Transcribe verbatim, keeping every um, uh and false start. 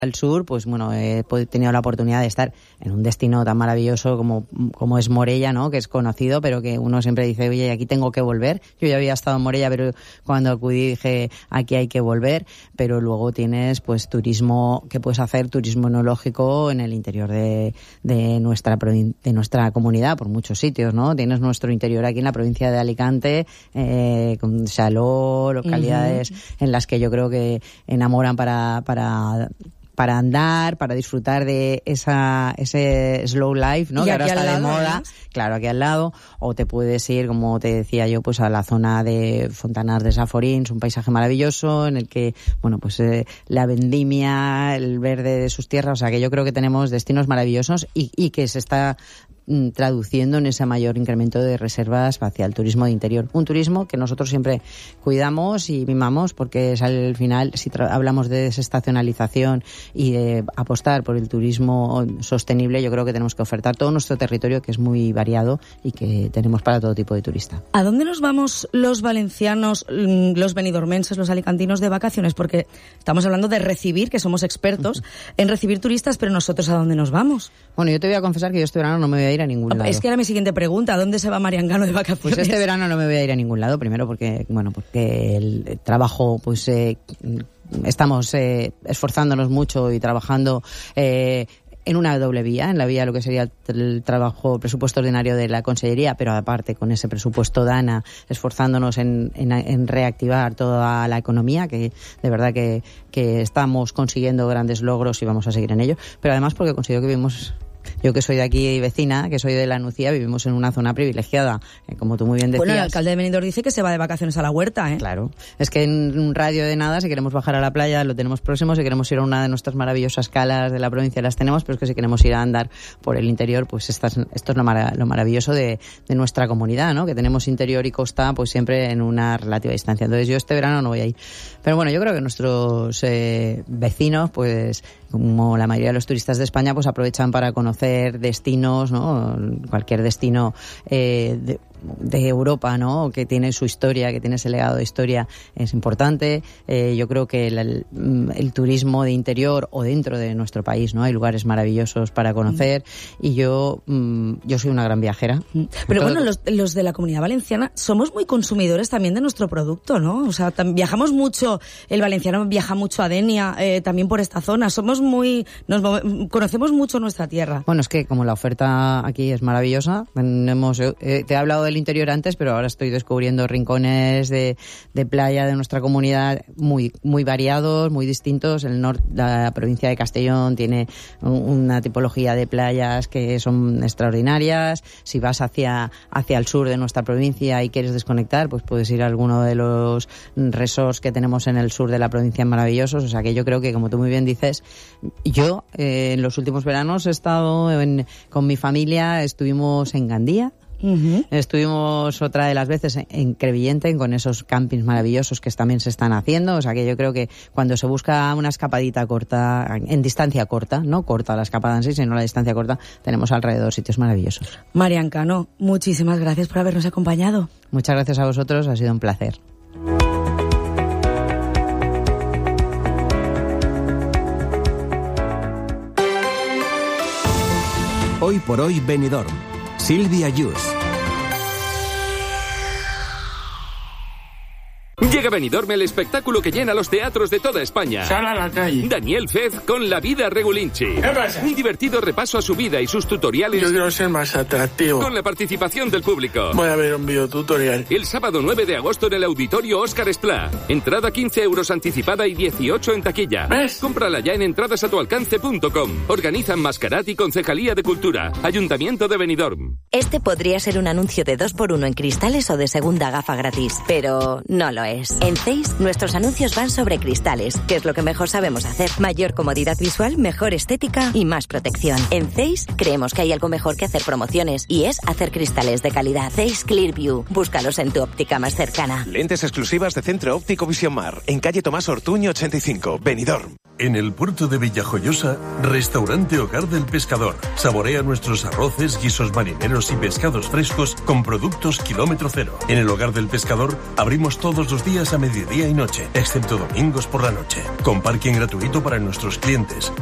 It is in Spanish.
al sur, pues bueno, he tenido la oportunidad de estar en un destino tan maravilloso como, como es Morella, ¿no? Que es conocido, pero que uno siempre dice, oye, aquí tengo que volver. Yo ya había estado en Morella, pero cuando acudí dije, aquí hay que volver. Pero luego tienes, pues, turismo que puedes hacer, turismo enológico en el interior de, de nuestra de nuestra comunidad, por muchos sitios, ¿no? Tienes nuestro interior aquí en la provincia de Alicante, eh, con Saló, localidades uh-huh. en las que yo creo que enamoran para para para andar, para disfrutar de esa ese slow life, ¿no? Que ahora está de moda. Claro, aquí al lado. O te puedes ir, como te decía yo, pues a la zona de Fontanar de Saforins, un paisaje maravilloso en el que, bueno, pues eh, la vendimia, el verde de sus tierras, o sea que yo creo que tenemos destinos maravillosos y, y que se está traduciendo en ese mayor incremento de reservas hacia el turismo de interior. Un turismo que nosotros siempre cuidamos y mimamos porque es al final, si tra- hablamos de desestacionalización y de apostar por el turismo sostenible, yo creo que tenemos que ofertar todo nuestro territorio, que es muy variado y que tenemos para todo tipo de turista. ¿A dónde nos vamos los valencianos, los benidormenses, los alicantinos de vacaciones? Porque estamos hablando de recibir, que somos expertos uh-huh. en recibir turistas, pero nosotros ¿a dónde nos vamos? Bueno, yo te voy a confesar que yo este verano no me voy a ir a ningún lado. Es que era mi siguiente pregunta, ¿a dónde se va Marian Cano de vacaciones? Pues este verano no me voy a ir a ningún lado, primero porque, bueno, porque el trabajo, pues eh, estamos eh, esforzándonos mucho y trabajando eh, en una doble vía, en la vía lo que sería el trabajo, presupuesto ordinario de la Consellería, pero aparte con ese presupuesto DANA, esforzándonos en, en, en reactivar toda la economía, que de verdad que, que estamos consiguiendo grandes logros y vamos a seguir en ello, pero además porque considero que vivimos... Yo que soy de aquí vecina, que soy de la Nucía, vivimos en una zona privilegiada, eh, como tú muy bien decías. Bueno, el alcalde de Benidorm dice que se va de vacaciones a la huerta, ¿eh? Claro. Es que en un radio de nada, si queremos bajar a la playa, lo tenemos próximo. Si queremos ir a una de nuestras maravillosas calas de la provincia, las tenemos. Pero es que si queremos ir a andar por el interior, pues estas, esto es lo, marav- lo maravilloso de, de nuestra comunidad, ¿no? Que tenemos interior y costa, pues siempre en una relativa distancia. Entonces yo este verano no voy a ir. Pero bueno, yo creo que nuestros eh, vecinos, pues como la mayoría de los turistas de España, pues aprovechan para conocer destinos, ¿no? Cualquier destino eh, de, de Europa, ¿no? Que tiene su historia, que tiene ese legado de historia, es importante. Eh, yo creo que el, el, el turismo de interior o dentro de nuestro país, ¿no? Hay lugares maravillosos para conocer mm. y yo mm, yo soy una gran viajera. Pero bueno, los, los de la Comunidad Valenciana somos muy consumidores también de nuestro producto, ¿no? O sea, tam- viajamos mucho, el valenciano viaja mucho a Denia, eh, también por esta zona, somos muy, nos conocemos mucho nuestra tierra. Bueno, es que como la oferta aquí es maravillosa, tenemos, eh, te he hablado del interior antes, pero ahora estoy descubriendo rincones de, de playa de nuestra comunidad muy muy variados, muy distintos. El norte, la provincia de Castellón tiene una tipología de playas que son extraordinarias. Si vas hacia hacia el sur de nuestra provincia y quieres desconectar, pues puedes ir a alguno de los resorts que tenemos en el sur de la provincia maravillosos. O sea que yo creo que, como tú muy bien dices, yo eh, en los últimos veranos he estado en, con mi familia, estuvimos en Gandía. Uh-huh. Estuvimos otra de las veces en Crevillente con esos campings maravillosos que también se están haciendo. O sea que yo creo que cuando se busca una escapadita corta, en distancia corta, no corta la escapada en sí, sino la distancia corta, tenemos alrededor sitios maravillosos. Marian Cano, muchísimas gracias por habernos acompañado. Muchas gracias a vosotros, ha sido un placer. Hoy por hoy Benidorm. Silvia Yus. Llega a Benidorm el espectáculo que llena los teatros de toda España. Sal a la calle. Daniel Fez con La vida Regulinchi. ¿Qué pasa? Un divertido repaso a su vida y sus tutoriales. Yo quiero ser más atractivo. Con la participación del público. Voy a ver un videotutorial. El sábado nueve de agosto en el Auditorio Óscar Esplá. Entrada quince euros anticipada y dieciocho en taquilla. ¿Ves? Cómprala ya en entradas a tu alcance punto com. Organizan Mascarat y Concejalía de Cultura. Ayuntamiento de Benidorm. Este podría ser un anuncio de dos por uno en cristales o de segunda gafa gratis, pero no lo es. En Zeiss, nuestros anuncios van sobre cristales, que es lo que mejor sabemos hacer. Mayor comodidad visual, mejor estética y más protección. En Zeiss creemos que hay algo mejor que hacer promociones y es hacer cristales de calidad. Zeiss Clearview. Búscalos en tu óptica más cercana. Lentes exclusivas de Centro Óptico Visión Mar, en calle Tomás Ortuño ochenta y cinco, Benidorm. En el puerto de Villajoyosa, Restaurante Hogar del Pescador. Saborea nuestros arroces, guisos marineros y pescados frescos con productos kilómetro cero. En el Hogar del Pescador abrimos todos los días a mediodía y noche, excepto domingos por la noche, con parking gratuito para nuestros clientes.